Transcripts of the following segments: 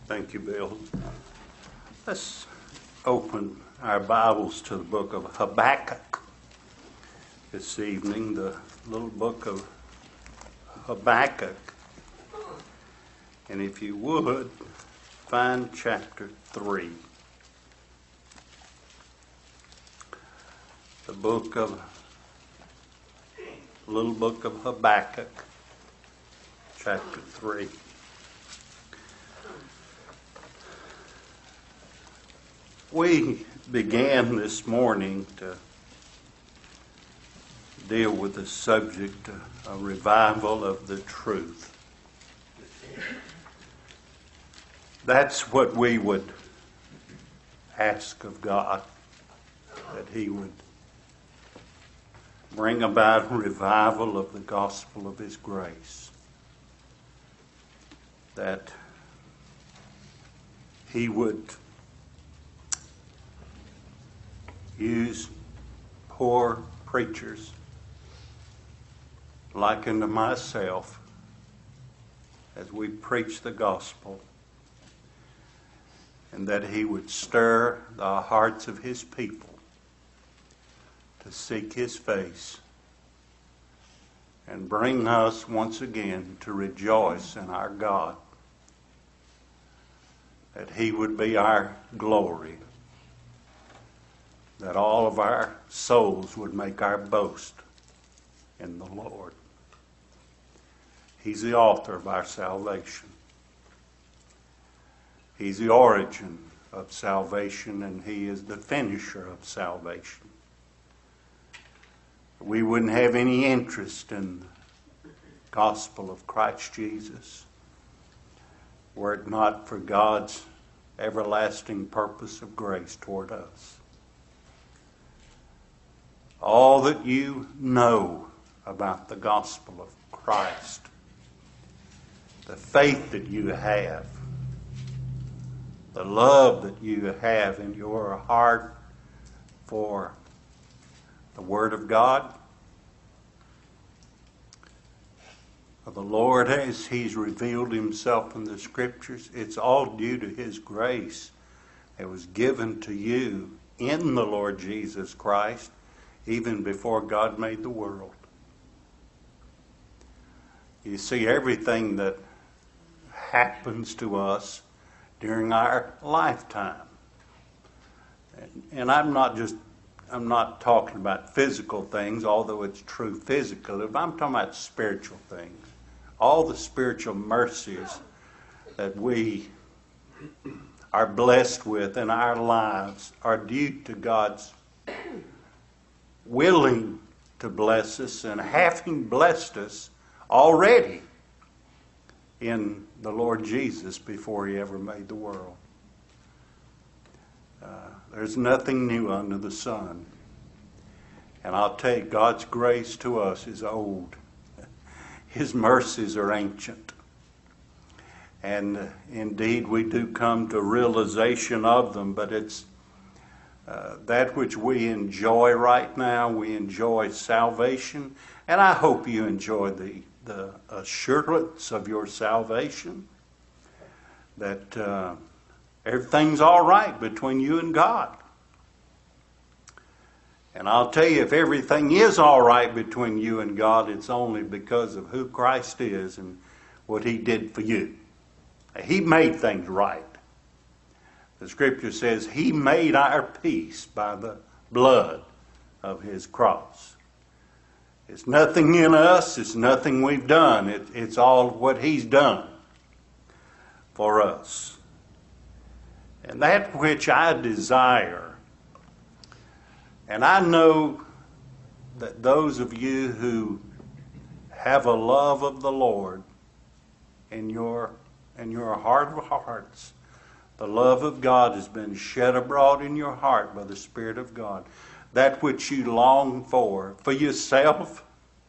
Thank you, Bill. Let's open our Bibles to the book of Habakkuk this evening, the little book of Habakkuk. And if you would, find chapter 3. The little book of Habakkuk, chapter 3. We began this morning to deal with the subject of revival of the truth. That's what we would ask of God, that He would bring about revival of the gospel of His grace. That He would use poor preachers like unto myself as we preach the gospel, and that He would stir the hearts of His people to seek His face and bring us once again to rejoice in our God, that He would be our glory, that all of our souls would make our boast in the Lord. He's the author of our salvation. He's the origin of salvation, and He is the finisher of salvation. We wouldn't have any interest in the gospel of Christ Jesus were it not for God's everlasting purpose of grace toward us. All that you know about the gospel of Christ, the faith that you have, the love that you have in your heart for the Word of God, for the Lord as He's revealed Himself in the Scriptures, it's all due to His grace that was given to you in the Lord Jesus Christ even before God made the world. You see, everything that happens to us during our lifetime, and I'm not talking about physical things, although it's true physically, but I'm talking about spiritual things. All the spiritual mercies that we are blessed with in our lives are due to God's willing to bless us and having blessed us already in the Lord Jesus before He ever made the world. There's nothing new under the sun. And I'll tell you, God's grace to us is old. His mercies are ancient. And indeed, we do come to realization of them, but it's that which we enjoy right now. We enjoy salvation, and I hope you enjoy the assurance of your salvation, that everything's all right between you and God. And I'll tell you, if everything is all right between you and God, it's only because of who Christ is and what He did for you. He made things right. The Scripture says He made our peace by the blood of His cross. It's nothing in us. It's nothing we've done. It's all what He's done for us. And that which I desire, and I know that those of you who have a love of the Lord in your heart of hearts, the love of God has been shed abroad in your heart by the Spirit of God. That which you long for yourself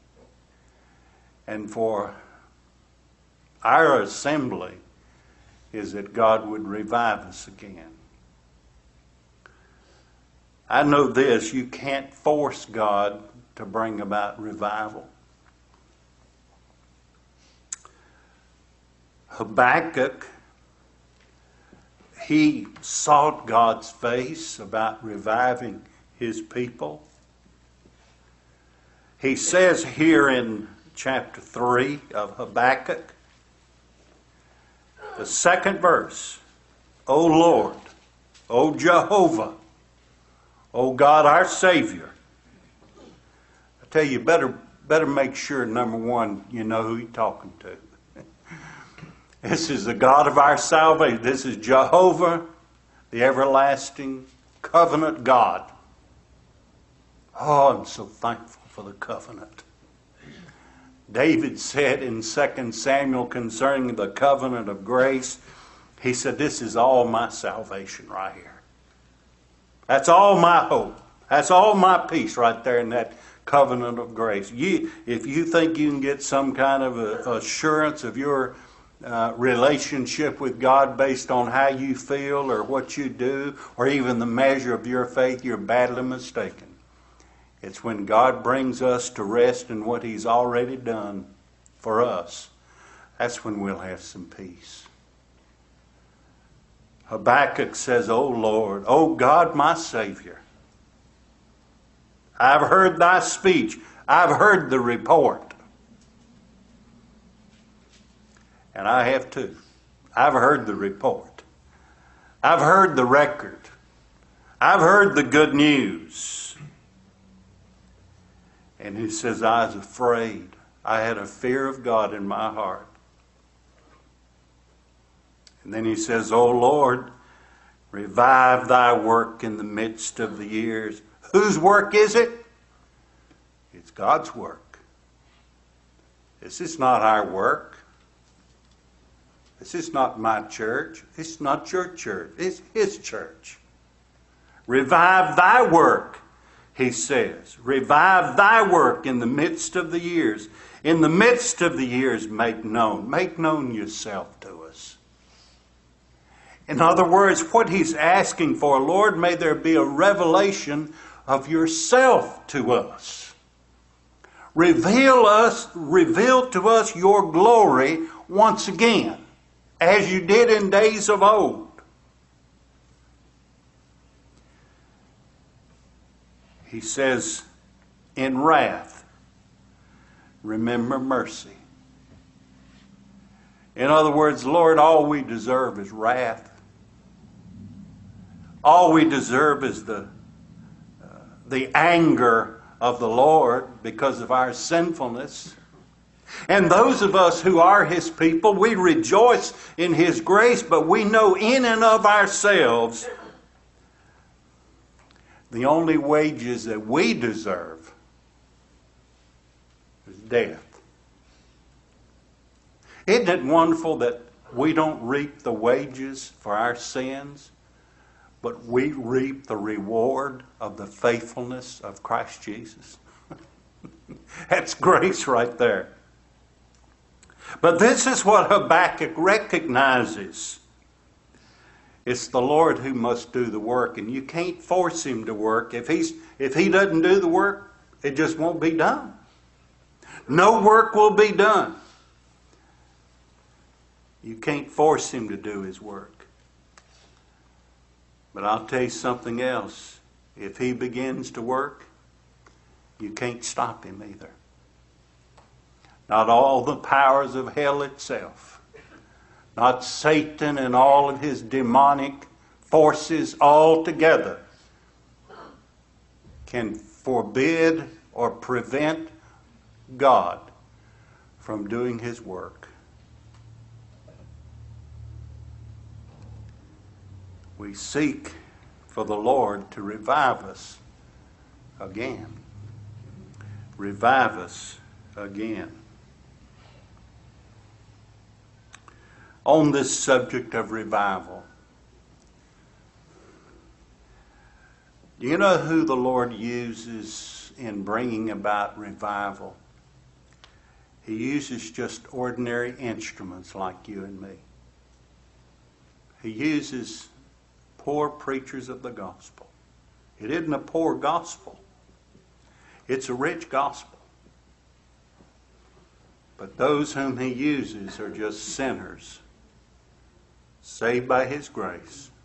and for our assembly, is that God would revive us again. I know this, you can't force God to bring about revival. Habakkuk he sought God's face about reviving his people. He says here in chapter 3 of Habakkuk, the second verse, O Lord, O Jehovah, O God our Savior. I tell you, better make sure, number one, you know who you're talking to. This is the God of our salvation. This is Jehovah, the everlasting covenant God. Oh, I'm so thankful for the covenant. David said in 2 Samuel concerning the covenant of grace, he said, this is all my salvation right here. That's all my hope. That's all my peace right there in that covenant of grace. If you think you can get some kind of assurance of your relationship with God based on how you feel or what you do or even the measure of your faith, you're badly mistaken. It's when God brings us to rest in what He's already done for us. That's when we'll have some peace. Habakkuk says, O Lord, O God my Savior, I've heard thy speech. I've heard the report. And I have too. I've heard the report. I've heard the record. I've heard the good news. And he says, I was afraid. I had a fear of God in my heart. And then he says, O Lord, revive thy work in the midst of the years. Whose work is it? It's God's work. This is not our work. This is not my church. It's not your church. It's His church. Revive thy work, he says. Revive thy work in the midst of the years. In the midst of the years, make known yourself to us. In other words, what he's asking for, Lord, may there be a revelation of yourself to us. Reveal to us your glory once again, as you did in days of old. He says, in wrath, remember mercy. In other words, Lord, all we deserve is wrath. All we deserve is the anger of the Lord because of our sinfulness. And those of us who are His people, we rejoice in His grace, but we know in and of ourselves the only wages that we deserve is death. Isn't it wonderful that we don't reap the wages for our sins, but we reap the reward of the faithfulness of Christ Jesus? That's grace right there. But this is what Habakkuk recognizes. It's the Lord who must do the work, and you can't force Him to work. If He doesn't do the work, it just won't be done. No work will be done. You can't force Him to do His work. But I'll tell you something else. If He begins to work, you can't stop Him either. Not all the powers of hell itself. Not Satan and all of his demonic forces all together can forbid or prevent God from doing His work. We seek for the Lord to revive us again. Revive us again. On this subject of revival, do you know who the Lord uses in bringing about revival? He uses just ordinary instruments like you and me. He uses poor preachers of the gospel. It isn't a poor gospel. It's a rich gospel. But those whom He uses are just sinners, saved by His grace,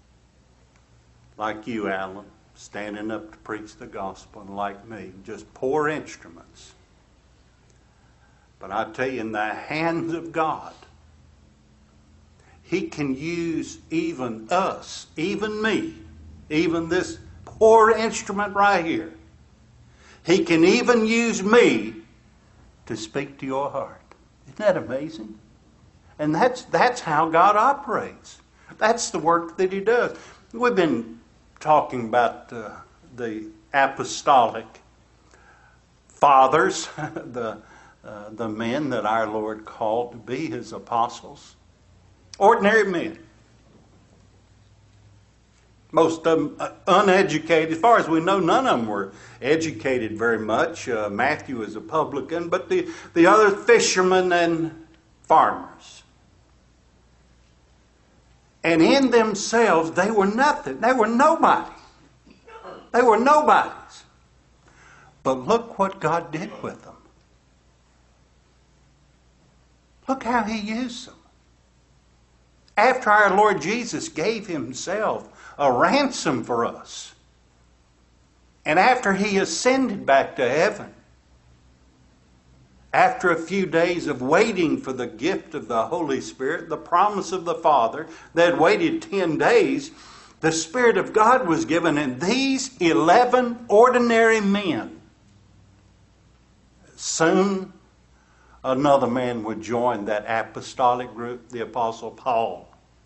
like you, Alan, standing up to preach the gospel, and like me, just poor instruments. But I tell you, in the hands of God, He can use even us, even me, even this poor instrument right here. He can even use me to speak to your heart. Isn't that amazing? And that's how God operates. That's the work that He does. We've been talking about the apostolic fathers, the men that our Lord called to be His apostles. Ordinary men. Most of them uneducated. As far as we know, none of them were educated very much. Matthew is a publican, but the other fishermen and farmers. And in themselves, they were nothing. They were nobody. They were nobodies. But look what God did with them. Look how He used them. After our Lord Jesus gave Himself a ransom for us, and after He ascended back to heaven, after a few days of waiting for the gift of the Holy Spirit, the promise of the Father, they had waited 10 days, the Spirit of God was given, and these 11 ordinary men, soon another man would join that apostolic group, the Apostle Paul.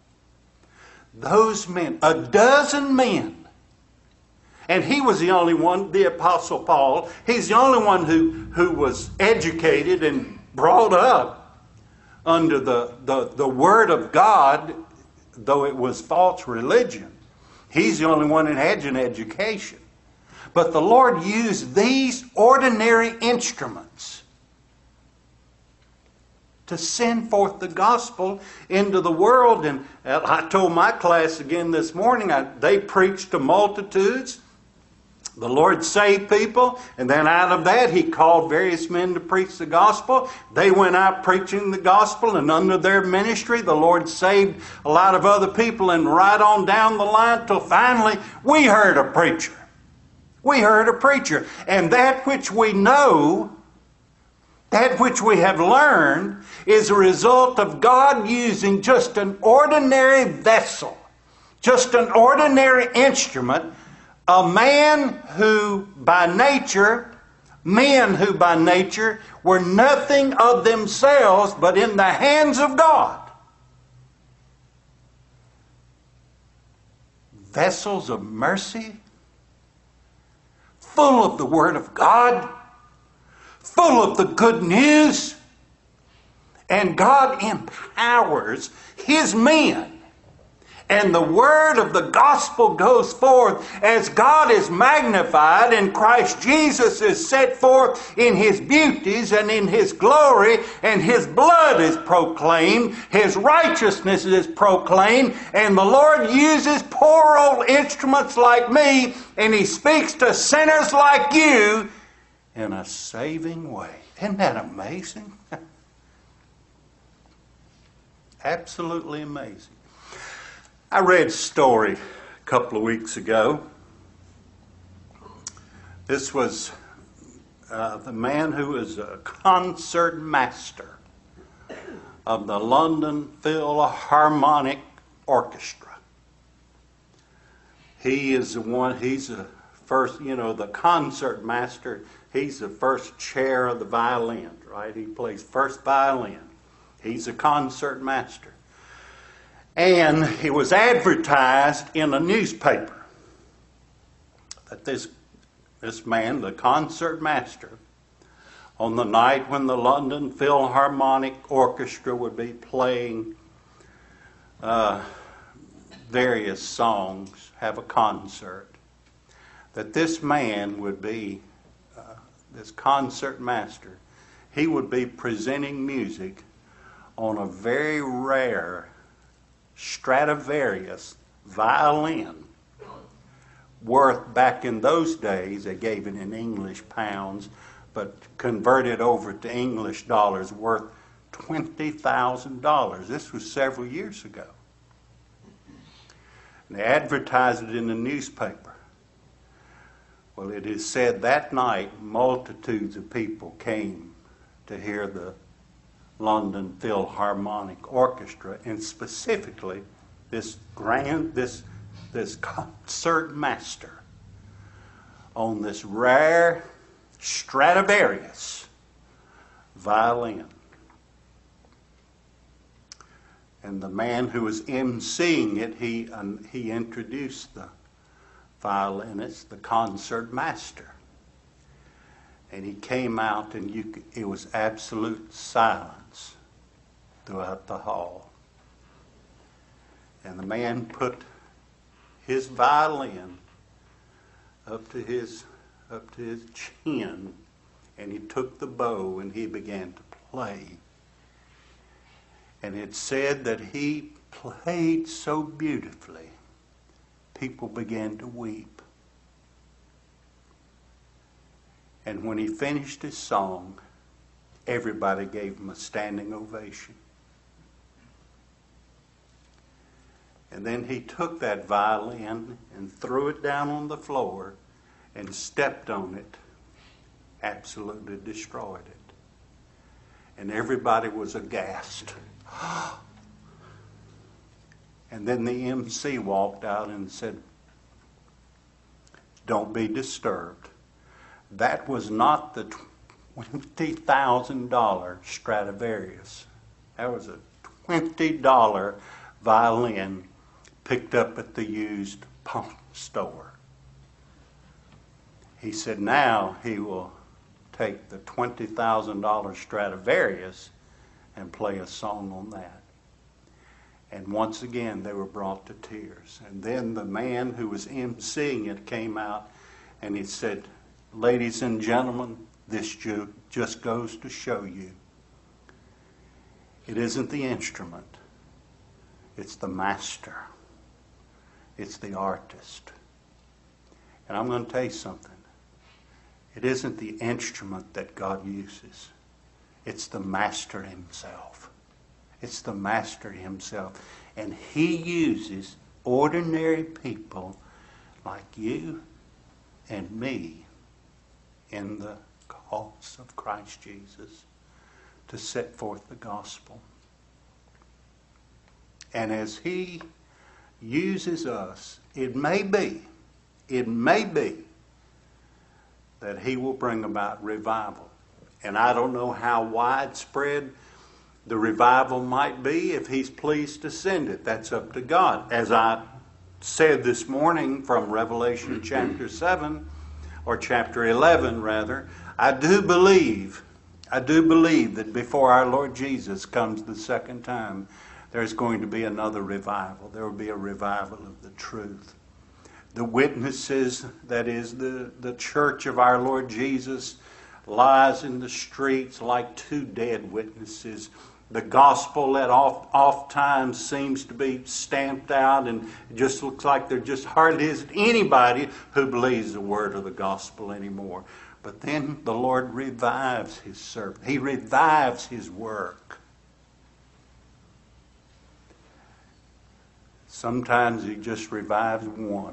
Those men, a dozen men, and he was the only one, the Apostle Paul, he's the only one who was educated and brought up under the Word of God, though it was false religion. He's the only one that had an education. But the Lord used these ordinary instruments to send forth the gospel into the world. And I told my class again this morning, they preached to multitudes. The Lord saved people, and then out of that He called various men to preach the gospel. They went out preaching the gospel, and under their ministry the Lord saved a lot of other people, and right on down the line till finally we heard a preacher. We heard a preacher. And that which we know, that which we have learned, is a result of God using just an ordinary vessel, just an ordinary instrument, a man who by nature, men who by nature were nothing of themselves but in the hands of God. Vessels of mercy, full of the Word of God, full of the good news, and God empowers His men. And the word of the gospel goes forth as God is magnified and Christ Jesus is set forth in His beauties and in His glory, and His blood is proclaimed, His righteousness is proclaimed, and the Lord uses poor old instruments like me, and He speaks to sinners like you in a saving way. Isn't that amazing? Absolutely amazing. I read a story a couple of weeks ago. This was the man who was a concert master of the London Philharmonic Orchestra. He is the one, he's the first, the concert master, he's the first chair of the violin, right? He plays first violin. He's a concert master. And it was advertised in a newspaper that this man, the concert master, on the night when the London Philharmonic Orchestra would be playing various songs, have a concert, that this man would be, this concert master, he would be presenting music on a very rare Stradivarius violin, worth back in those days, they gave it in English pounds, but converted over to English dollars, worth $20,000. This was several years ago. And they advertised it in the newspaper. Well, it is said that night multitudes of people came to hear the London Philharmonic Orchestra, and specifically this concert master on this rare Stradivarius violin. And the man who was emceeing it, he introduced the violinist, the concert master. And he came out, and it was absolute silence throughout the hall. And the man put his violin up to his chin, and he took the bow and he began to play. And it said that he played so beautifully, people began to weep. And when he finished his song, everybody gave him a standing ovation. And then he took that violin and threw it down on the floor and stepped on it, absolutely destroyed it. And everybody was aghast. And then the MC walked out and said, "Don't be disturbed. That was not the $20,000 Stradivarius. That was a $20 violin picked up at the used pawn store." He said now he will take the $20,000 Stradivarius and play a song on that. And once again they were brought to tears. And then the man who was emceeing it came out and he said, "Ladies and gentlemen, this just goes to show you it isn't the instrument, it's the master, it's the artist." And I'm going to tell you something. It isn't the instrument that God uses. It's the master himself. It's the master himself. And he uses ordinary people like you and me in the cause of Christ Jesus to set forth the gospel. And as he uses us, it may be that he will bring about revival. And I don't know how widespread the revival might be if he's pleased to send it. That's up to God. As I said this morning from Revelation chapter 7, or chapter 11 rather, I do believe that before our Lord Jesus comes the second time, there's going to be another revival. There will be a revival of the truth. The witnesses, that is the church of our Lord Jesus, lies in the streets like two dead witnesses. The gospel that oft times seems to be stamped out, and it just looks like there just hardly isn't anybody who believes the word of the gospel anymore. But then the Lord revives his servant. He revives his work. Sometimes he just revives one.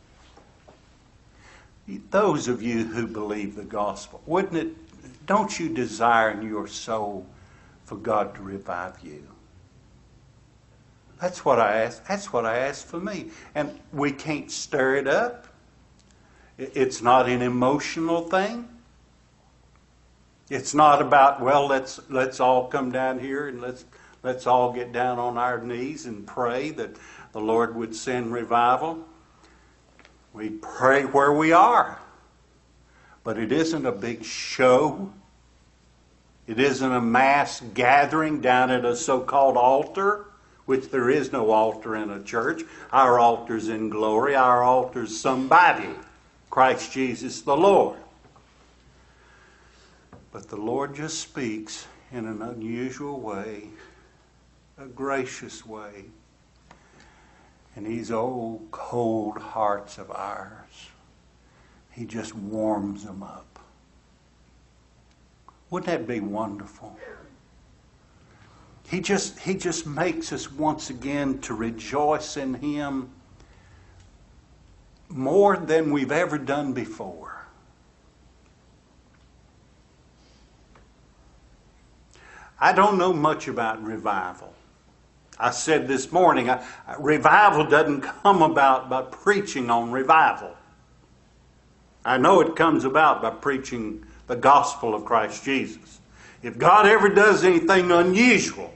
Those of you who believe the gospel, don't you desire in your soul for God to revive you? That's what I ask. That's what I ask for me. And we can't stir it up. It's not an emotional thing. It's not about, well, let's all come down here and let's all get down on our knees and pray that the Lord would send revival. We pray where we are. But it isn't a big show. It isn't a mass gathering down at a so-called altar, which there is no altar in a church. Our altar's in glory. Our altar's somebody. Christ Jesus the Lord. But the Lord just speaks in an unusual way, a gracious way. And these old cold hearts of ours, he just warms them up. Wouldn't that be wonderful? He just makes us once again to rejoice in him more than we've ever done before. I don't know much about revival. I said this morning, revival doesn't come about by preaching on revival. I know it comes about by preaching the gospel of Christ Jesus. If God ever does anything unusual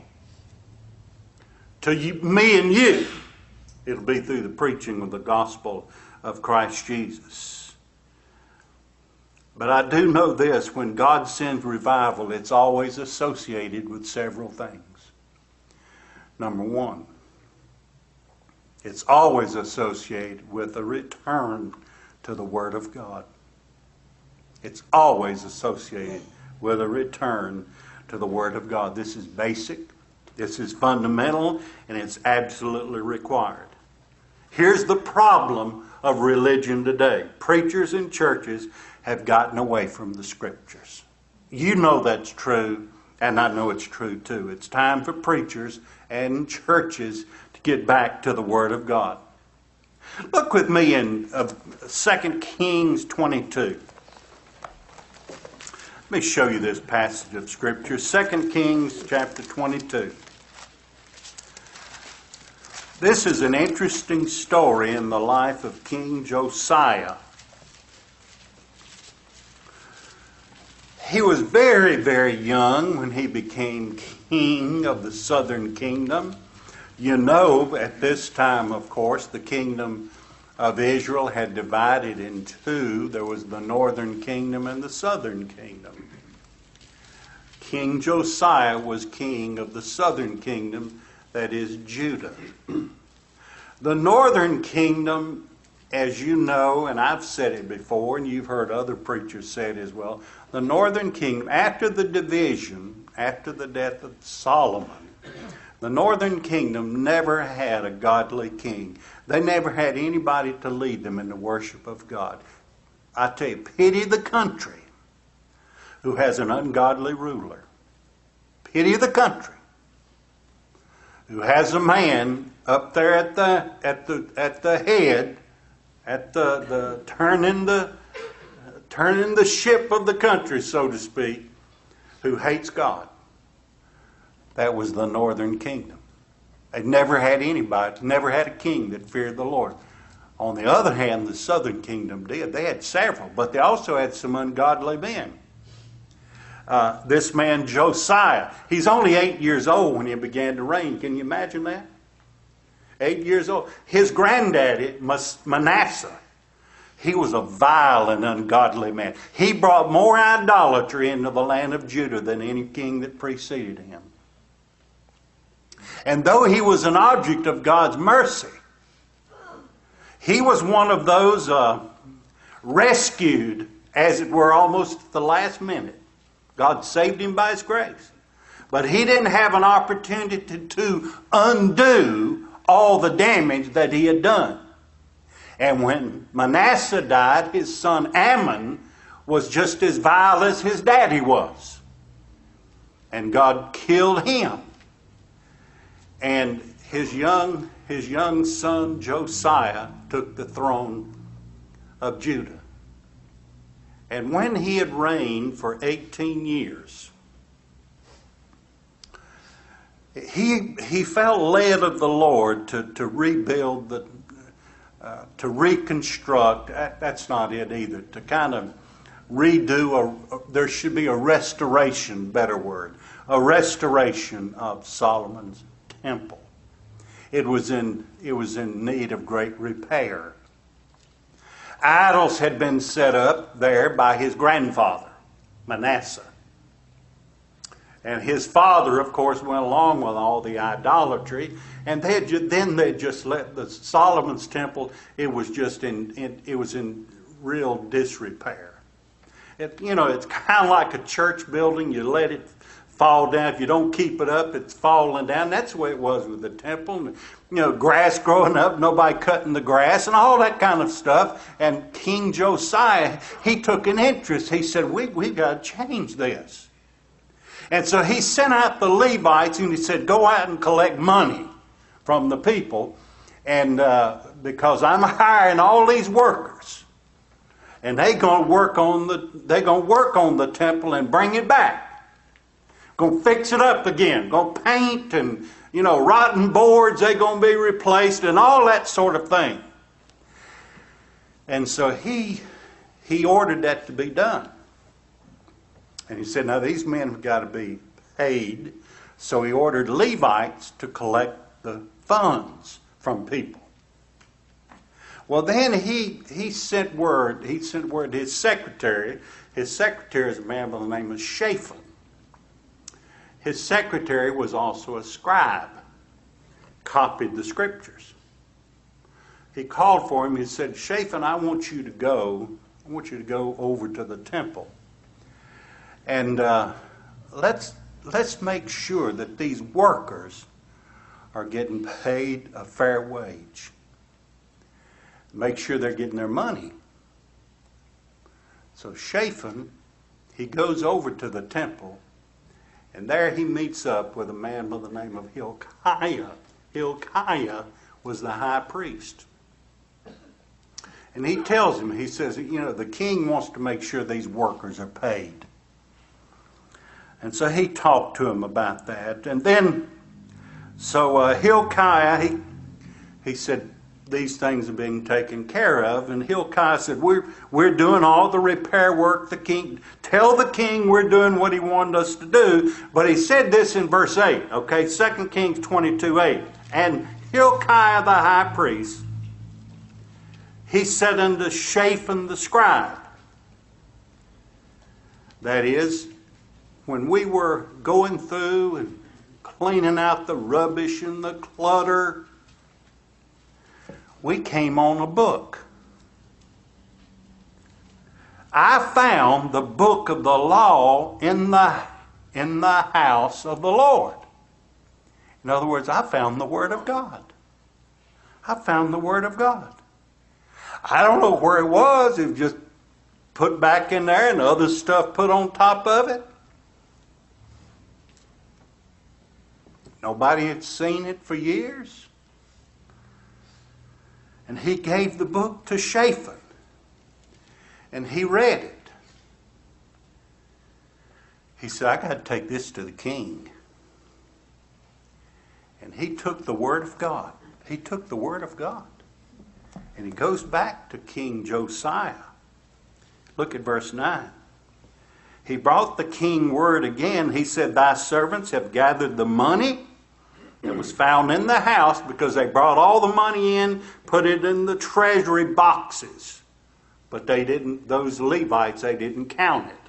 to me and you, it'll be through the preaching of the gospel of Christ Jesus. But I do know this, when God sends revival, it's always associated with several things. Number one, it's always associated with a return to the Word of God. It's always associated with a return to the Word of God. This is basic, this is fundamental, and it's absolutely required. Here's the problem of religion today. Preachers and churches have gotten away from the Scriptures. You know that's true, and I know it's true too. It's time for preachers and churches to get back to the Word of God. Look with me in 2 Kings 22. Let me show you this passage of Scripture. 2 Kings chapter 22. This is an interesting story in the life of King Josiah. He was very, very young when he became king of the southern kingdom. You know, at this time, of course, the kingdom of Israel had divided in two. There was the northern kingdom and the southern kingdom. King Josiah was king of the southern kingdom, that is Judah. The northern kingdom, as you know, and I've said it before, and you've heard other preachers say it as well, the northern kingdom, after the division, after the death of Solomon, the northern kingdom never had a godly king. They never had anybody to lead them in the worship of God. I tell you, pity the country who has an ungodly ruler. Pity the country who has a man up there at the head, at the turning the ship of the country, so to speak, who hates God. That was the northern kingdom. They never had anybody, never had a king that feared the Lord. On the other hand, the southern kingdom did. They had several, but they also had some ungodly men. This man Josiah, he's only 8 years old when he began to reign. Can you imagine that? 8 years old. His granddaddy, Manasseh, he was a vile and ungodly man. He brought more idolatry into the land of Judah than any king that preceded him. And though he was an object of God's mercy, he was one of those rescued, as it were, almost at the last minute. God saved him by His grace. But he didn't have an opportunity to undo all the damage that he had done. And when Manasseh died, his son Ammon was just as vile as his daddy was. And God killed him. And his young son Josiah took the throne of Judah. And when he had reigned for 18 years, he felt led of the Lord to rebuild, to reconstruct. That's not it either. To kind of redo, there should be a restoration, better word, a restoration of Solomon's temple. It was in need of great repair. Idols had been set up there by his grandfather, Manasseh. And his father, of course, went along with all the idolatry. And they just let the Solomon's temple, it was in real disrepair. It's kind of like a church building. You let it fall down. If you don't keep it up, it's falling down. That's the way it was with the temple. Grass growing up, nobody cutting the grass, and all that kind of stuff. And King Josiah, he took an interest. He said, we've got to change this. And so he sent out the Levites, and he said, go out and collect money from the people and because I'm hiring all these workers, and they're going to work on the temple and bring it back. Going to fix it up again. Going to paint and, rotten boards, they're going to be replaced and all that sort of thing. And so he ordered that to be done. And he said, now these men have got to be paid. So he ordered Levites to collect the funds from people. Well, then he sent word to his secretary. His secretary is a man by the name of Shaphan. His secretary was also a scribe, copied the scriptures. He called for him. He said, Shaphan, I want you to go over to the temple. And let's make sure that these workers are getting paid a fair wage. Make sure they're getting their money. So Shaphan, he goes over to the temple, and there he meets up with a man by the name of Hilkiah. Hilkiah was the high priest. And he tells him, he says, the king wants to make sure these workers are paid. And so he talked to him about that. And then, Hilkiah, he said, these things are being taken care of. And Hilkiah said, we're doing all the repair work. The king, tell the king we're doing what he wanted us to do. But he said this in verse 8, okay, 2 Kings 22:8. And Hilkiah the high priest, he said unto Shaphan the scribe, that is, when we were going through and cleaning out the rubbish and the clutter, we came on a book. I found the book of the law in the house of the Lord. In other words, I found the Word of God. I found the Word of God. I don't know where it was. It was just put back in there and other stuff put on top of it. Nobody had seen it for years. And he gave the book to Shaphan. And he read it. He said, I got to take this to the king. And he took the Word of God. He took the Word of God. And he goes back to King Josiah. Look at verse 9. He brought the king word again. He said, thy servants have gathered the money that was found in the house, because they brought all the money in, put it in the treasury boxes. But those Levites, they didn't count it.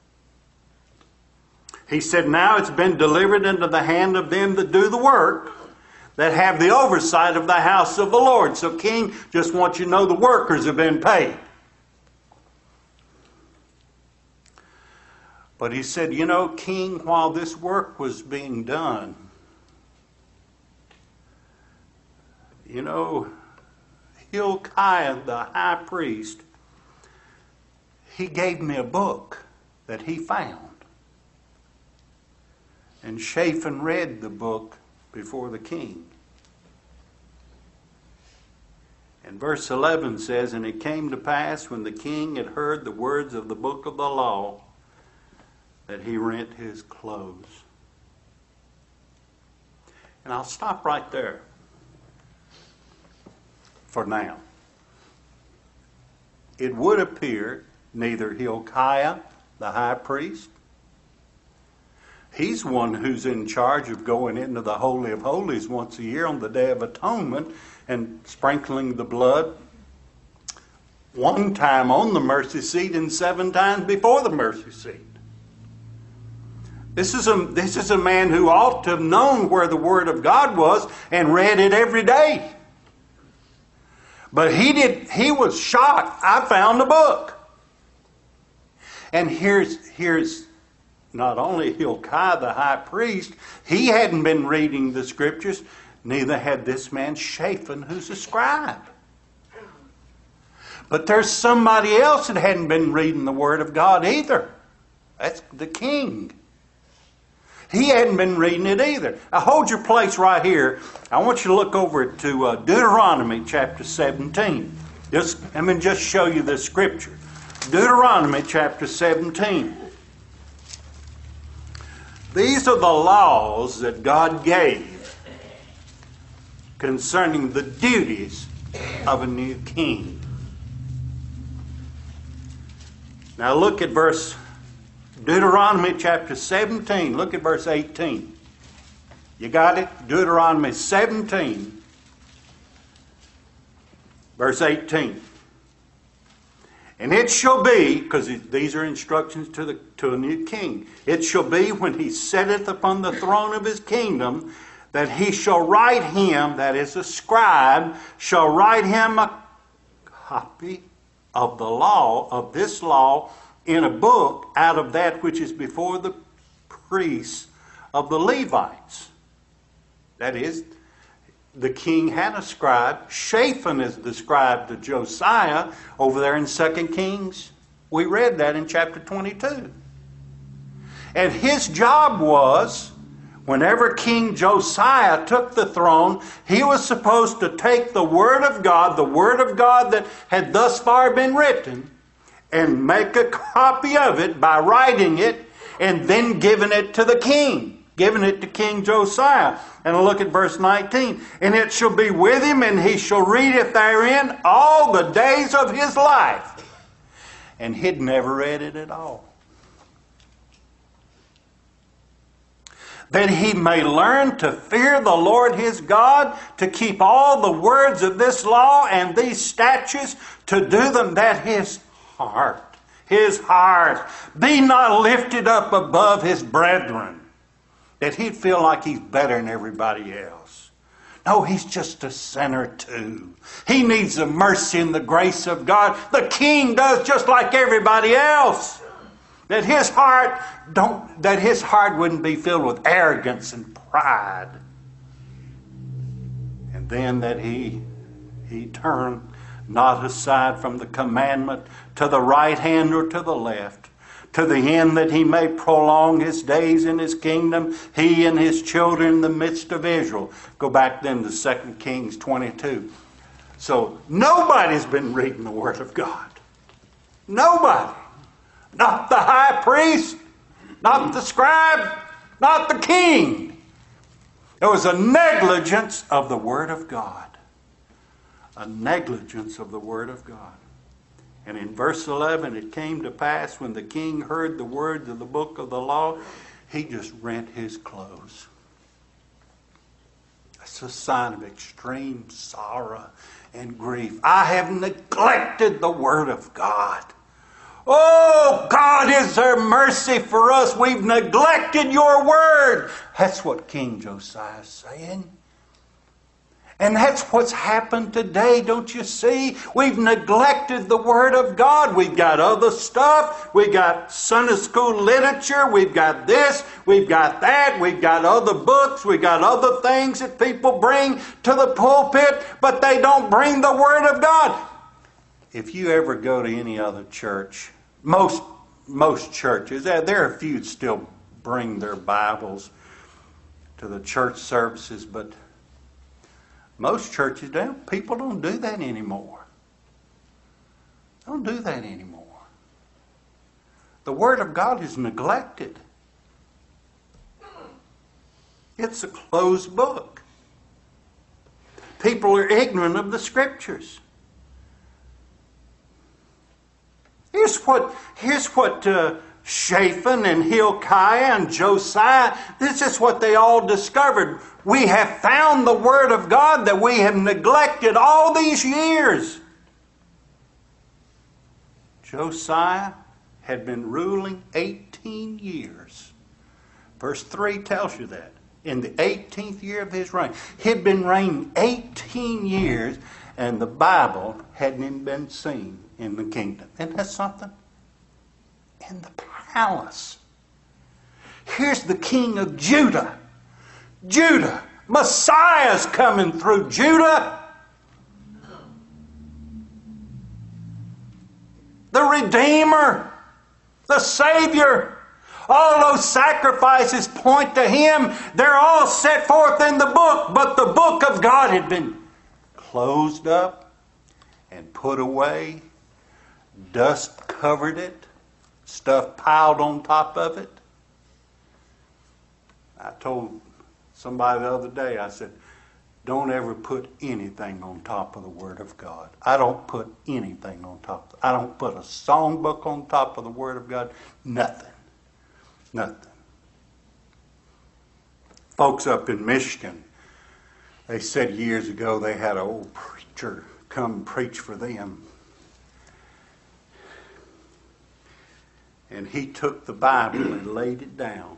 He said, now it's been delivered into the hand of them that do the work, that have the oversight of the house of the Lord. So king, just want you to know the workers have been paid. But he said, king, while this work was being done, Hilkiah, the high priest, he gave me a book that he found. And Shaphan read the book before the king. And verse 11 says, and it came to pass when the king had heard the words of the book of the law, that he rent his clothes. And I'll stop right there for now. It would appear neither Hilkiah, the high priest, he's one who's in charge of going into the Holy of Holies once a year on the Day of Atonement and sprinkling the blood one time on the mercy seat and 7 times before the mercy seat. This is a man who ought to have known where the Word of God was and read it every day. But he was shocked. I found a book. And here's not only Hilkiah the high priest, he hadn't been reading the scriptures, neither had this man Shaphan, who's a scribe. But there's somebody else that hadn't been reading the Word of God either. That's the king. He hadn't been reading it either. Now hold your place right here. I want you to look over to Deuteronomy chapter 17. Let me just show you this scripture. Deuteronomy chapter 17. These are the laws that God gave concerning the duties of a new king. Now look at Deuteronomy chapter 17. Look at verse 18. You got it? Deuteronomy 17, verse 18. And it shall be, because these are instructions to a new king, it shall be when he sitteth upon the throne of his kingdom, that he shall write him, that is a scribe, shall write him a copy of the law, of this law, in a book out of that which is before the priests of the Levites. That is, the king had a scribe. Shaphan is the scribe to Josiah over there in 2 Kings. We read that in chapter 22. And his job was, whenever King Josiah took the throne, he was supposed to take the Word of God that had thus far been written, and make a copy of it by writing it and then giving it to the king. Giving it to King Josiah. And look at verse 19. And it shall be with him, and he shall read it therein all the days of his life. And he'd never read it at all. That he may learn to fear the Lord his God, to keep all the words of this law and these statutes, to do them, that his heart be not lifted up above his brethren. That he'd feel like he's better than everybody else. No, he's just a sinner too. He needs the mercy and the grace of God. The king does just like everybody else. That his heart wouldn't be filled with arrogance and pride. And then that he turn not aside from the commandment to the right hand or to the left, to the end that he may prolong his days in his kingdom, he and his children in the midst of Israel. Go back then to 2 Kings 22. So nobody's been reading the Word of God. Nobody. Not the high priest, not the scribe, not the king. There was a negligence of the Word of God. A negligence of the Word of God. And in verse 11, it came to pass when the king heard the words of the book of the law, he just rent his clothes. That's a sign of extreme sorrow and grief. I have neglected the Word of God. Oh, God, is there mercy for us? We've neglected your Word. That's what King Josiah is saying. And that's what's happened today, don't you see? We've neglected the Word of God. We've got other stuff. We've got Sunday school literature. We've got this. We've got that. We've got other books. We've got other things that people bring to the pulpit, but they don't bring the Word of God. If you ever go to any other church, most churches, there are a few that still bring their Bibles to the church services, but most churches don't. People don't do that anymore. Don't do that anymore. The Word of God is neglected. It's a closed book. People are ignorant of the Scriptures. Here's what Shaphan and Hilkiah and Josiah, this is what they all discovered. We have found the Word of God that we have neglected all these years. Josiah had been ruling 18 years. Verse 3 tells you that. In the 18th year of his reign. He'd been reigning 18 years and the Bible hadn't even been seen in the kingdom. Isn't that something? In the palace. Here's the king of Judah. Judah. Messiah's coming through Judah. The Redeemer. The Savior. All those sacrifices point to Him. They're all set forth in the book, but the book of God had been closed up and put away. Dust covered it. Stuff piled on top of it. I told somebody the other day, I said, don't ever put anything on top of the Word of God. I don't put anything on top. I don't put a songbook on top of the Word of God. Nothing. Nothing. Folks up in Michigan, they said years ago they had an old preacher come preach for them. And he took the Bible and laid it down.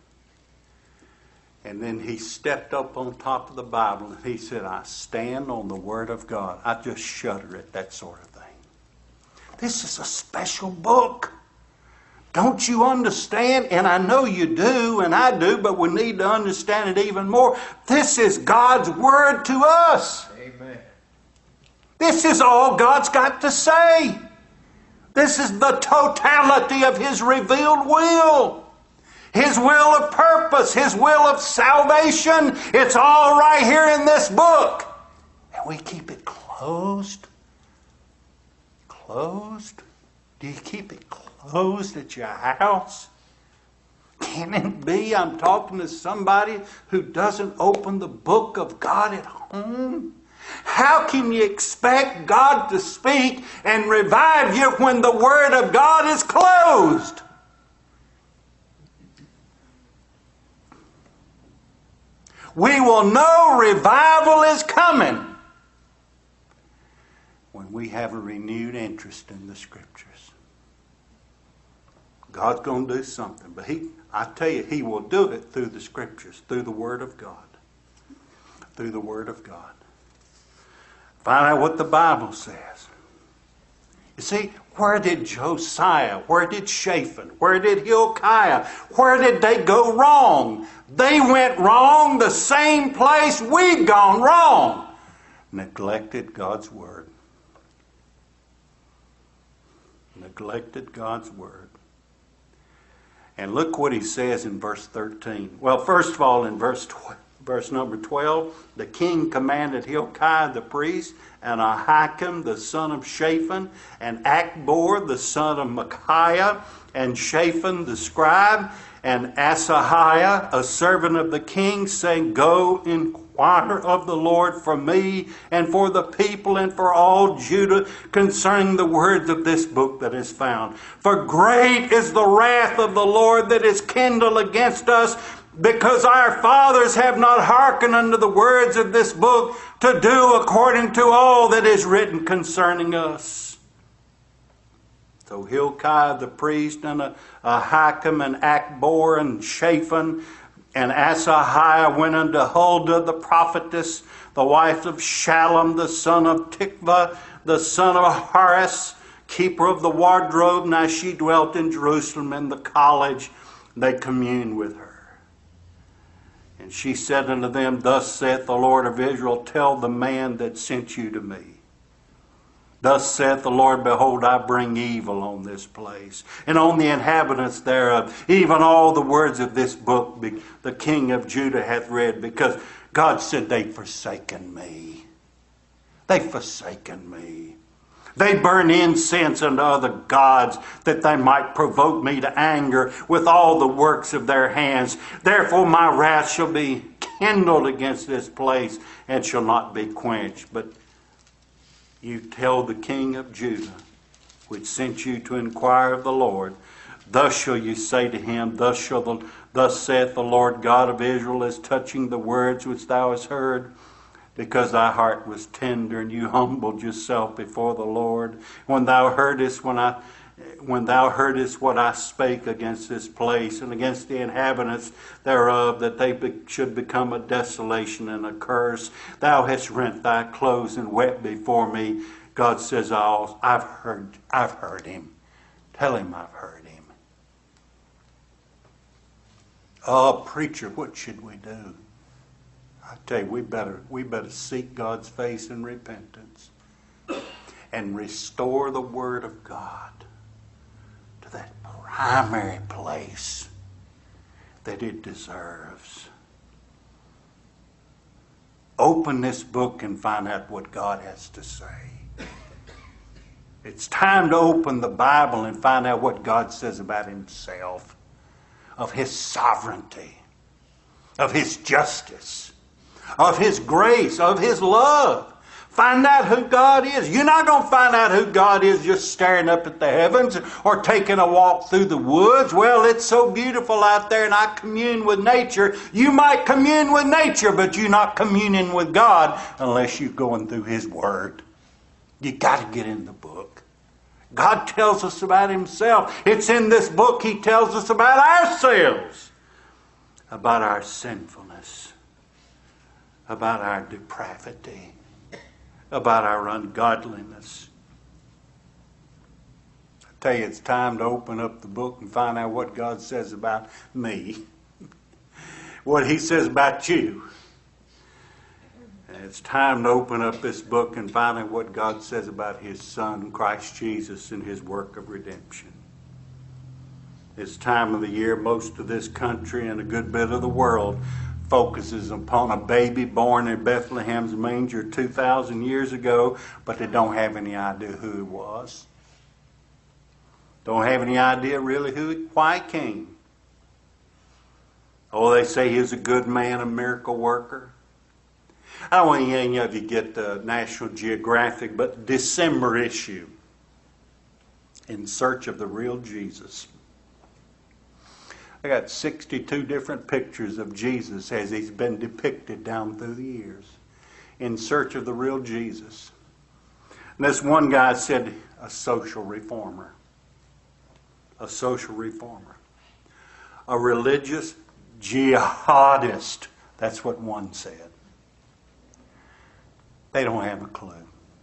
And then he stepped up on top of the Bible and he said, I stand on the Word of God. I just shudder at that sort of thing. This is a special book. Don't you understand? And I know you do, and I do, but we need to understand it even more. This is God's Word to us. Amen. This is all God's got to say. This is the totality of His revealed will. His will of purpose, His will of salvation. It's all right here in this book. And we keep it closed. Closed? Do you keep it closed at your house? Can it be I'm talking to somebody who doesn't open the book of God at home? How can you expect God to speak and revive you when the Word of God is closed? We will know revival is coming when we have a renewed interest in the Scriptures. God's going to do something, but I tell you, He will do it through the Scriptures, through the Word of God. Through the Word of God. Find out what the Bible says. You see, where did Josiah, where did Shaphan, where did Hilkiah, where did they go wrong? They went wrong the same place we've gone wrong. Neglected God's Word. Neglected God's Word. And look what he says in verse 13. Well, first of all, in verse number 12, the king commanded Hilkiah the priest, and Ahikam the son of Shaphan, and Achbor the son of Micaiah, and Shaphan the scribe, and Asahiah, a servant of the king, saying, Go inquire of the Lord for me, and for the people, and for all Judah, concerning the words of this book that is found. For great is the wrath of the Lord that is kindled against us, because our fathers have not hearkened unto the words of this book, to do according to all that is written concerning us. So Hilkiah the priest, and Ahikam, and Achbor, and Shaphan, and Asahiah went unto Huldah the prophetess, the wife of Shallum the son of Tikvah, the son of Haris, keeper of the wardrobe. Now she dwelt in Jerusalem in the college. They communed with her. And she said unto them, Thus saith the Lord of Israel, Tell the man that sent you to me. Thus saith the Lord, Behold, I bring evil on this place, and on the inhabitants thereof, even all the words of this book the king of Judah hath read, because God said, They've forsaken me. They've forsaken me. They burn incense unto other gods, that they might provoke me to anger with all the works of their hands. Therefore my wrath shall be kindled against this place, and shall not be quenched. But you tell the king of Judah, which sent you to inquire of the Lord, Thus shall you say to him, Thus saith the Lord God of Israel, as touching the words which thou hast heard, because thy heart was tender, and you humbled yourself before the Lord. When thou heardest what I spake against this place, and against the inhabitants thereof, that they should become a desolation and a curse, thou hast rent thy clothes and wept before me. God says, I've heard him. Tell him I've heard him. Oh, preacher, what should we do? I tell you, we better seek God's face in repentance and restore the Word of God to that primary place that it deserves. Open this book and find out what God has to say. It's time to open the Bible and find out what God says about Himself, of His sovereignty, of His justice, of His grace, of His love. Find out who God is. You're not going to find out who God is just staring up at the heavens or taking a walk through the woods. Well, it's so beautiful out there and I commune with nature. You might commune with nature, but you're not communing with God unless you're going through His Word. You got to get in the book. God tells us about Himself. It's in this book He tells us about ourselves, about our sinfulness, about our depravity, about our ungodliness. I tell you, it's time to open up the book and find out what God says about me, what He says about you. And it's time to open up this book and find out what God says about His Son, Christ Jesus, and His work of redemption. This time of the year, most of this country and a good bit of the world focuses upon a baby born in Bethlehem's manger 2,000 years ago, but they don't have any idea who He was. Don't have any idea really why He came. Oh, they say He was a good man, a miracle worker. I don't want any of you get the National Geographic, but December issue, In Search of the Real Jesus. I got 62 different pictures of Jesus as He's been depicted down through the years. In Search of the Real Jesus. And this one guy said, a social reformer. A social reformer. A religious jihadist. That's what one said. They don't have a clue.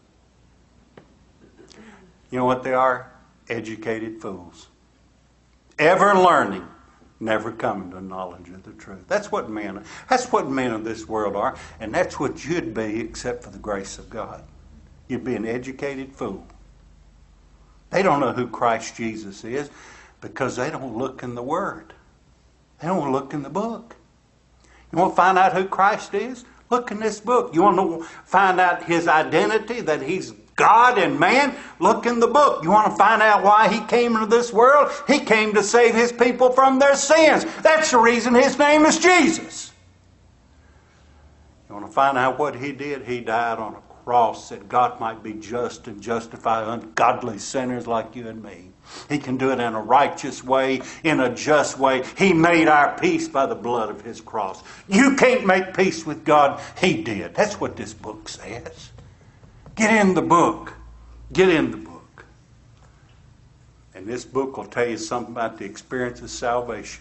You know what they are? Educated fools. Ever learning, never coming to knowledge of the truth. That's what men of this world are, and that's what you'd be except for the grace of God. You'd be an educated fool. They don't know who Christ Jesus is because they don't look in the Word. They don't look in the book. You want to find out who Christ is? Look in this book. You want to find out His identity, that He's God and man? Look in the book. You want to find out why He came into this world? He came to save His people from their sins. That's the reason His name is Jesus. You want to find out what He did? He died on a cross that God might be just and justify ungodly sinners like you and me. He can do it in a righteous way, in a just way. He made our peace by the blood of His cross. You can't make peace with God. He did. That's what this book says. Get in the book. Get in the book. And this book will tell you something about the experience of salvation.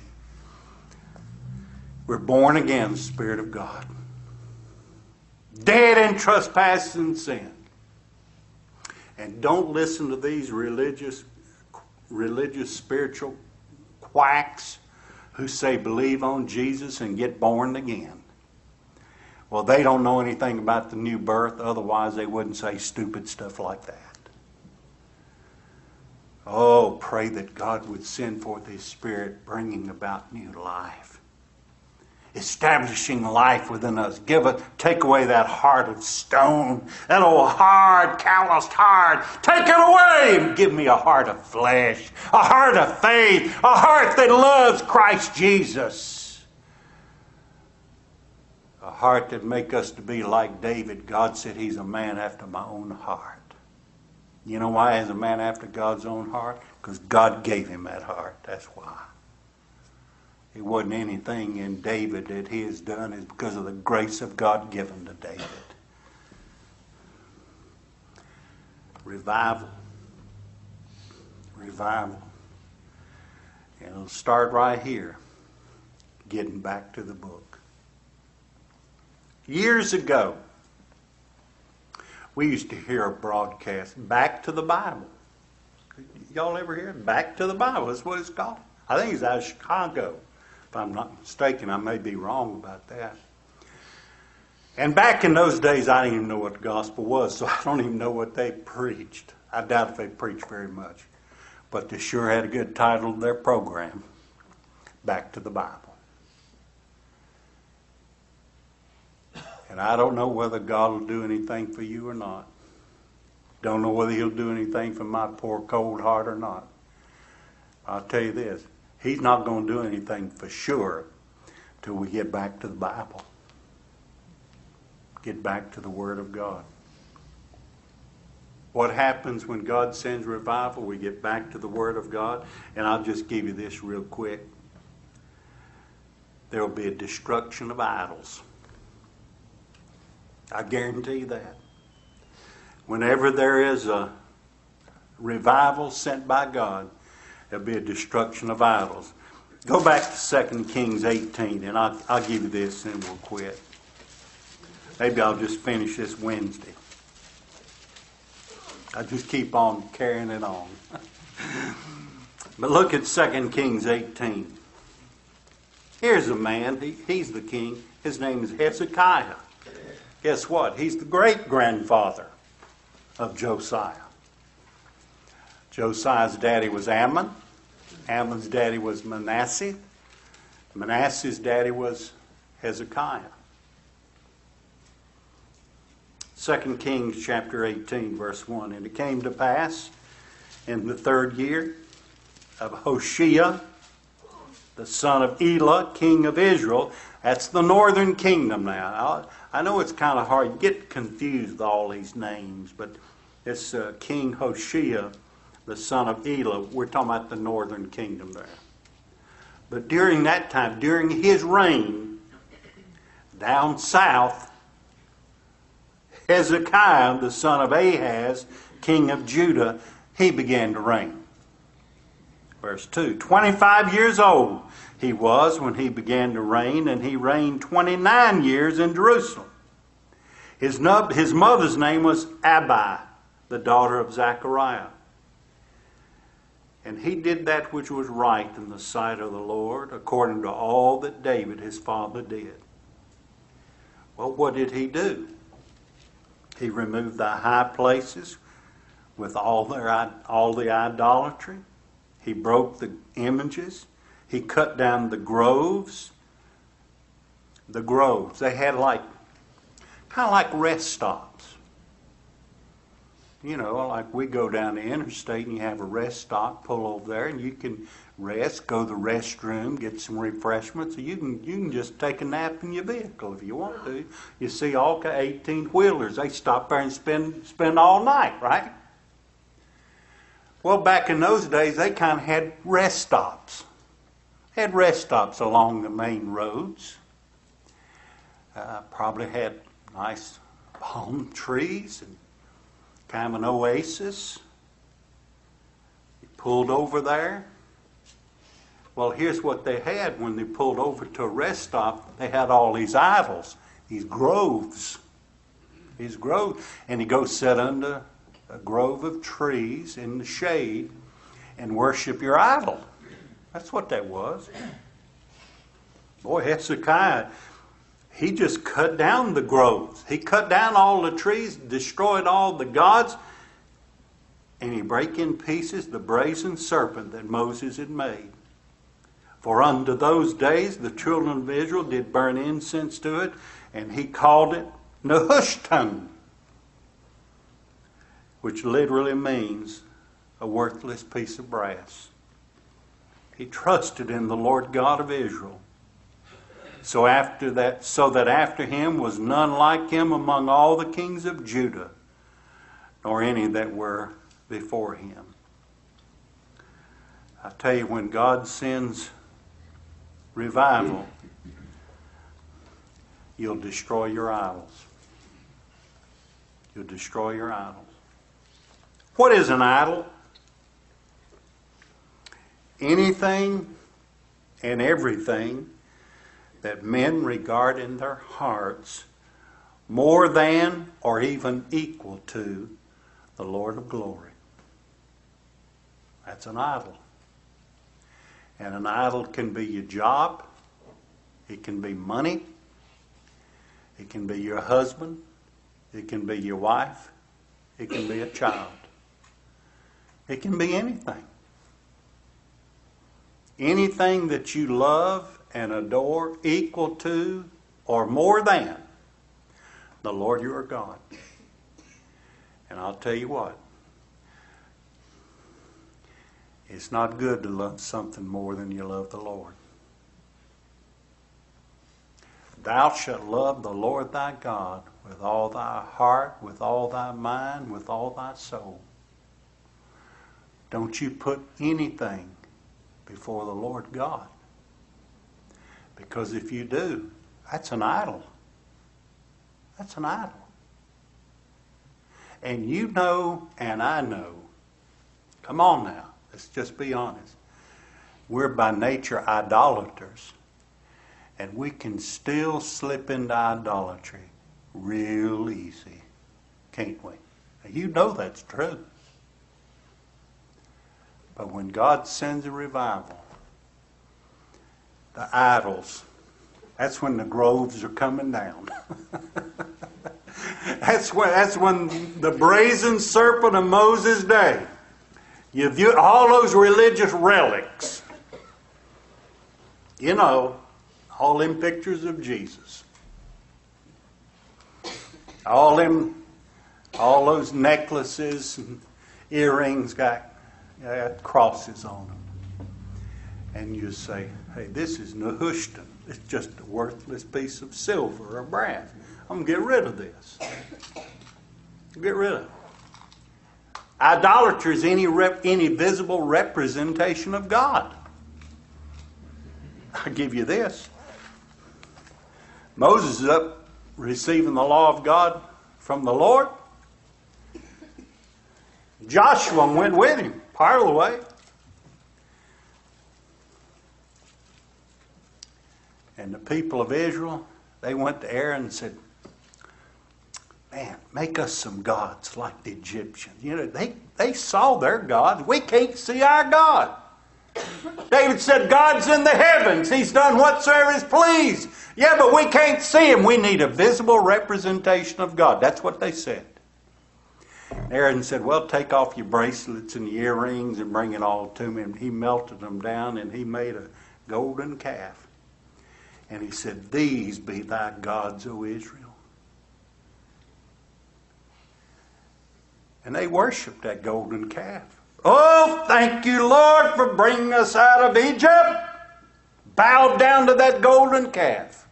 We're born again, the Spirit of God. Dead in trespasses and sin. And don't listen to these religious spiritual quacks who say believe on Jesus and get born again. Well, they don't know anything about the new birth, otherwise they wouldn't say stupid stuff like that. Oh, pray that God would send forth His Spirit, bringing about new life. Establishing life within us. Take away that heart of stone, that old hard, calloused heart. Take it away and give me a heart of flesh, a heart of faith, a heart that loves Christ Jesus. A heart that make us to be like David. God said He's a man after my own heart. You know why He's a man after God's own heart? Because God gave him that heart. That's why. It wasn't anything in David that he has done. It's because of the grace of God given to David. Revival. Revival. And it'll start right here. Getting back to the book. Years ago, we used to hear a broadcast, Back to the Bible. Y'all ever hear it? Back to the Bible. That's what it's called. I think it's out of Chicago. If I'm not mistaken, I may be wrong about that. And back in those days, I didn't even know what the gospel was, so I don't even know what they preached. I doubt if they preached very much. But they sure had a good title to their program, Back to the Bible. And I don't know whether God will do anything for you or not. Don't know whether He'll do anything for my poor cold heart or not. I'll tell you this, He's not going to do anything for sure till we get back to the Bible. Get back to the Word of God. What happens when God sends revival? We get back to the Word of God. And I'll just give you this real quick. There will be a destruction of idols. I guarantee that. Whenever there is a revival sent by God, there'll be a destruction of idols. Go back to 2 Kings 18, and I'll give you this and we'll quit. Maybe I'll just finish this Wednesday. I'll just keep on carrying it on. But look at 2 Kings 18. Here's a man, he's the king. His name is Hezekiah. Guess what? He's the great-grandfather of Josiah. Josiah's daddy was Ammon. Ammon's daddy was Manasseh. Manasseh's daddy was Hezekiah. 2 Kings chapter 18, verse 1. And it came to pass in the 3rd year of Hoshea, the son of Elah, king of Israel. That's the northern kingdom now. I know it's kind of hard. You get confused with all these names, but it's King Hoshea, the son of Elah. We're talking about the northern kingdom there. But during that time, during his reign, down south, Hezekiah, the son of Ahaz, king of Judah, he began to reign. Verse 2, 25 years old he was when he began to reign, and he reigned 29 years in Jerusalem. His mother's name was Abi, the daughter of Zechariah. And he did that which was right in the sight of the Lord, according to all that David his father did. Well, what did he do? He removed the high places with all the idolatry. He broke the images. He cut down the groves. The groves, they had kind of like rest stops. You know, like we go down the interstate and you have a rest stop, pull over there and you can rest, go to the restroom, get some refreshments. You can just take a nap in your vehicle if you want to. You see all 18-wheelers, they stop there and spend all night, right? Well, back in those days, they kind of had rest stops. They had rest stops along the main roads. Probably had nice palm trees and kind of an oasis. You pulled over there. Well, here's what they had when they pulled over to a rest stop. They had all these idols, these groves. These groves. And you go sit under a grove of trees in the shade and worship your idol. That's what that was. Boy, Hezekiah, he just cut down the groves. He cut down all the trees, destroyed all the gods, and he brake in pieces the brazen serpent that Moses had made. For unto those days the children of Israel did burn incense to it, and he called it Nehushtan, which literally means a worthless piece of brass. He trusted in the Lord God of Israel. So that after him was none like him among all the kings of Judah, nor any that were before him. I tell you, when God sends revival, you'll destroy your idols. You'll destroy your idols. What is an idol? Anything and everything that men regard in their hearts more than or even equal to the Lord of glory. That's an idol. And an idol can be your job. It can be money. It can be your husband. It can be your wife. It can be a child. It can be anything. Anything that you love and adore equal to or more than the Lord your God. And I'll tell you what, it's not good to love something more than you love the Lord. Thou shalt love the Lord thy God with all thy heart, with all thy mind, with all thy soul. Don't you put anything before the Lord God. Because if you do, that's an idol. That's an idol. And you know, and I know, come on now, let's just be honest. We're by nature idolaters. And we can still slip into idolatry real easy, can't we? Now, you know that's true. But when God sends a revival, the idols, that's when the groves are coming down. That's when the brazen serpent of Moses' day. You view all those religious relics. You know, all them pictures of Jesus. All those necklaces and earrings got crosses on them. And you say, hey, this is Nehushtan. It's just a worthless piece of silver or brass. I'm going to get rid of this. Get rid of it. Idolatry is any visible representation of God. I'll give you this. Moses is up receiving the law of God from the Lord. Joshua went with him part of the way. And the people of Israel, they went to Aaron and said, man, make us some gods like the Egyptians. You know, they saw their gods. We can't see our God. David said, God's in the heavens. He's done whatsoever is pleased. Yeah, but we can't see him. We need a visible representation of God. That's what they said. Aaron said, well, take off your bracelets and your earrings and bring it all to me. And he melted them down and he made a golden calf. And he said, these be thy gods, O Israel. And they worshiped that golden calf. Oh, thank you, Lord, for bringing us out of Egypt. Bowed down to that golden calf.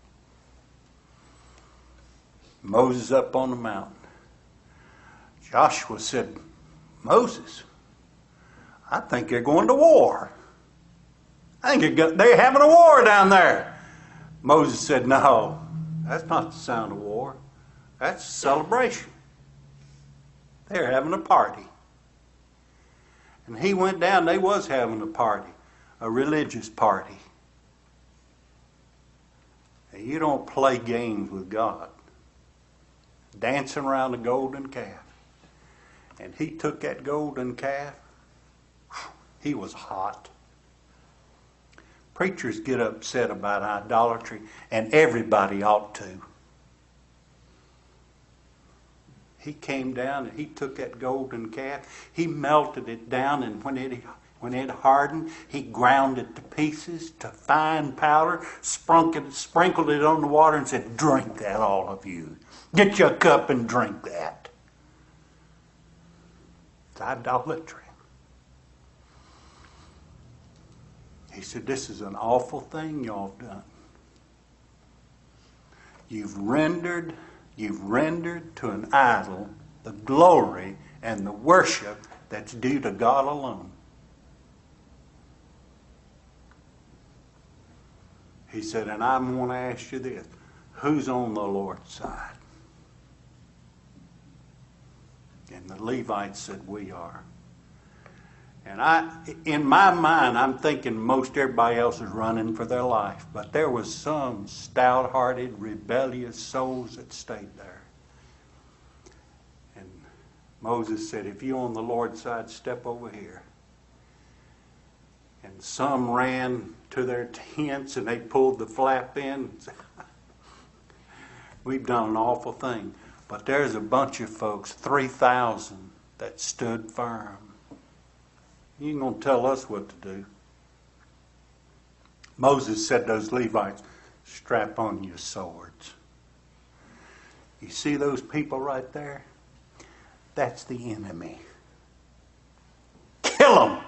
Moses up on the mountain. Joshua said, Moses, I think you're going to war. I think they're having a war down there. Moses said, no, that's not the sound of war. That's a celebration. They're having a party. And he went down, they was having a party, a religious party. And you don't play games with God. Dancing around the golden calf. And he took that golden calf. He was hot. Preachers get upset about idolatry, and everybody ought to. He came down and he took that golden calf. He melted it down, and when it hardened, he ground it to pieces, to fine powder, sprinkled it on the water and said, drink that, all of you. Get your cup and drink that. It's idolatry. He said, this is an awful thing y'all have done. You've rendered to an idol the glory and the worship that's due to God alone. He said, and I'm going to ask you this. Who's on the Lord's side? And the Levites said, we are. And in my mind, I'm thinking most everybody else is running for their life. But there was some stout-hearted, rebellious souls that stayed there. And Moses said, if you're on the Lord's side, step over here. And some ran to their tents and they pulled the flap in. We've done an awful thing. But there's a bunch of folks, 3,000, that stood firm. You ain't going to tell us what to do. Moses said to those Levites, strap on your swords. You see those people right there? That's the enemy. Kill them.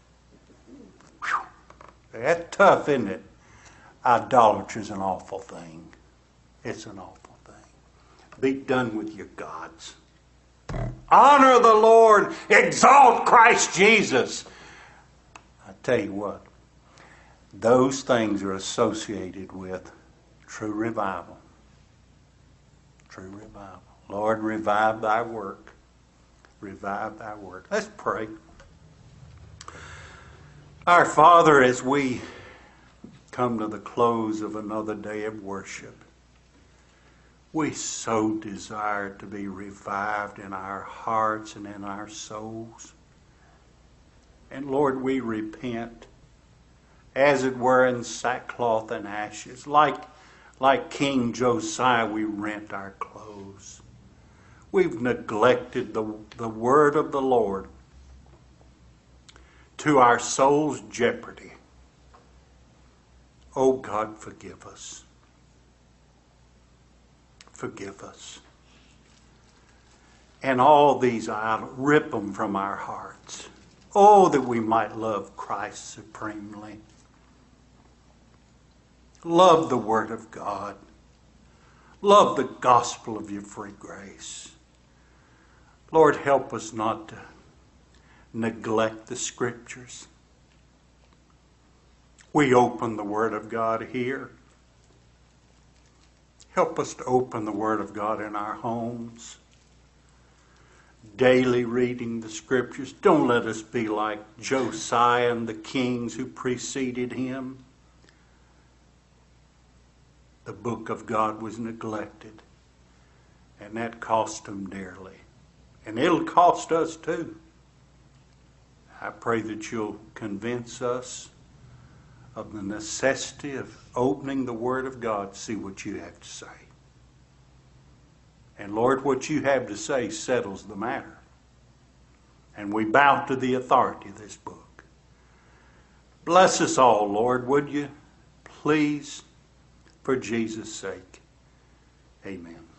That's tough, isn't it? Idolatry is an awful thing. It's an awful thing. Be done with your gods. Honor the Lord. Exalt Christ Jesus. I tell you what, those things are associated with true revival. True revival. Lord, revive thy work. Revive thy work. Let's pray. Our Father, as we come to the close of another day of worship, we so desire to be revived in our hearts and in our souls. And Lord, we repent, as it were, in sackcloth and ashes. Like King Josiah, we rent our clothes. We've neglected the word of the Lord to our soul's jeopardy. Oh God, forgive us. Forgive us. And all these idols, rip them from our hearts. Oh, that we might love Christ supremely. Love the Word of God. Love the gospel of your free grace. Lord, help us not to neglect the Scriptures. We open the Word of God here. Help us to open the Word of God in our homes. Daily reading the Scriptures. Don't let us be like Josiah and the kings who preceded him. The book of God was neglected, and that cost them dearly. And it'll cost us too. I pray that you'll convince us of the necessity of opening the Word of God to see what you have to say. And Lord, what you have to say settles the matter. And we bow to the authority of this book. Bless us all, Lord, would you? Please, for Jesus' sake. Amen.